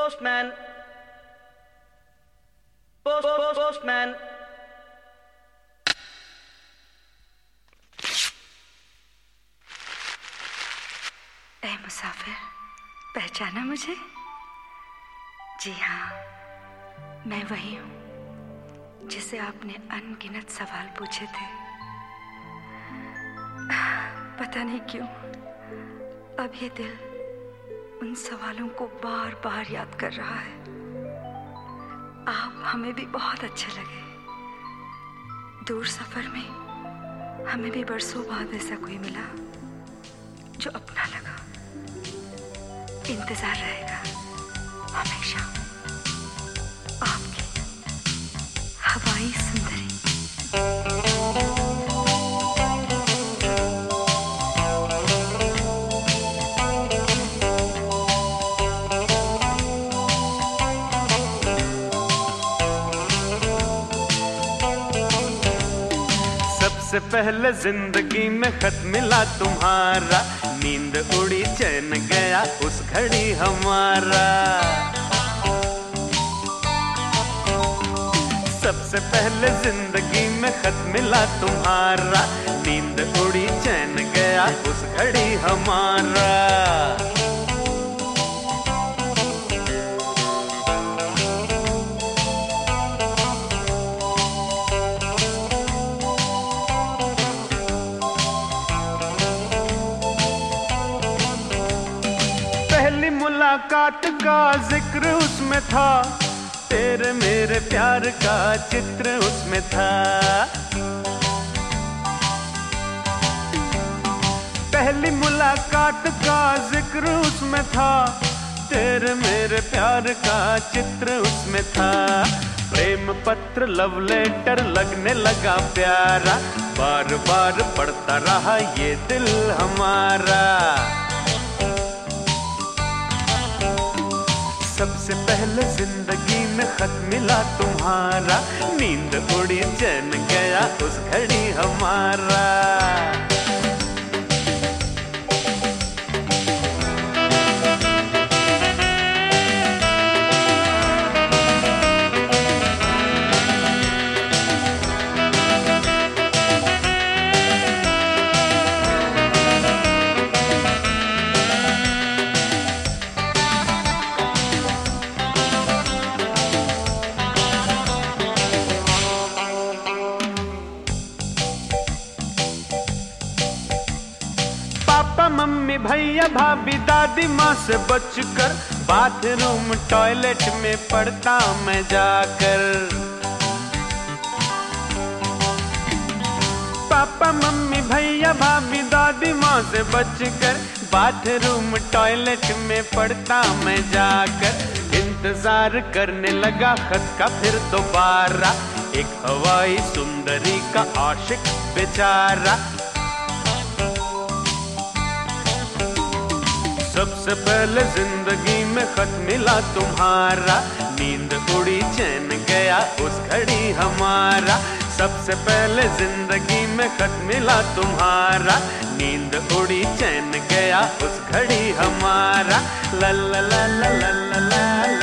Postman. Postman. ऐ मुसाफिर, पहचाना मुझे? जी हाँ, मैं वही हूँ जिसे आपने अनगिनत सवाल पूछे थे। पता नहीं क्यों अब ये दिल उन सवालों को बार बार याद कर रहा है। आप हमें भी बहुत अच्छे लगे। दूर सफर में हमें भी बरसों बाद ऐसा कोई मिला जो अपना लगा। इंतजार रहेगा हमेशा आपकी हवाई सुंदरी। सबसे पहले जिंदगी में खत मिला तुम्हारा, नींद उड़ी चैन गया उस घड़ी हमारा। सबसे पहले जिंदगी में खत मिला तुम्हारा, नींद उड़ी चैन गया उस घड़ी हमारा। पहली मुलाकात का जिक्र उसमें था, तेरे मेरे प्यार का चित्र उसमें था। पहली मुलाकात का जिक्र उसमें था, तेरे मेरे प्यार का चित्र उसमें था। प्रेम पत्र लव लेटर लगने लगा प्यारा, बार बार पढ़ता रहा ये दिल हमारा। सबसे पहले जिंदगी में खत मिला तुम्हारा, नींद उड़ी चैन गया उस घड़ी हमारा। पापा मम्मी भैया भाभी दादी माँ से बचकर, बाथरूम टॉयलेट में पढ़ता मैं जाकर। पापा मम्मी भैया भाभी दादी माँ से बचकर, बाथरूम टॉयलेट में पढ़ता मैं जाकर। इंतजार करने लगा खत का फिर दोबारा, एक हवाई सुंदरी का आशिक बेचारा। सबसे पहले जिंदगी में खत मिला तुम्हारा, नींद उड़ी चैन गया उस घड़ी हमारा। सबसे पहले जिंदगी में खत मिला तुम्हारा, नींद उड़ी चैन गया उस घड़ी हमारा। ला ला ला ला ला ला ला।